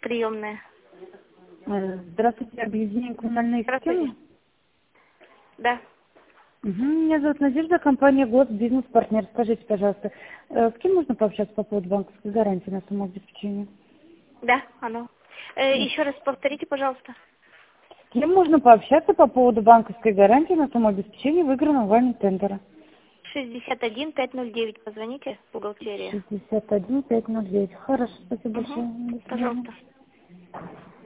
приемная. Здравствуйте, объединение коммунальной системы. Да. Меня зовут Надежда, компания ГОС, бизнес-партнер. Скажите, пожалуйста, с кем можно пообщаться по поводу банковской гарантии на самообеспечение? Да, оно. Еще раз повторите, пожалуйста. С кем можно пообщаться по поводу банковской гарантии на самообеспечение выигранного вами тендера? 61509. Позвоните, бухгалтерия. 61509. Хорошо, спасибо большое. До свидания. Пожалуйста.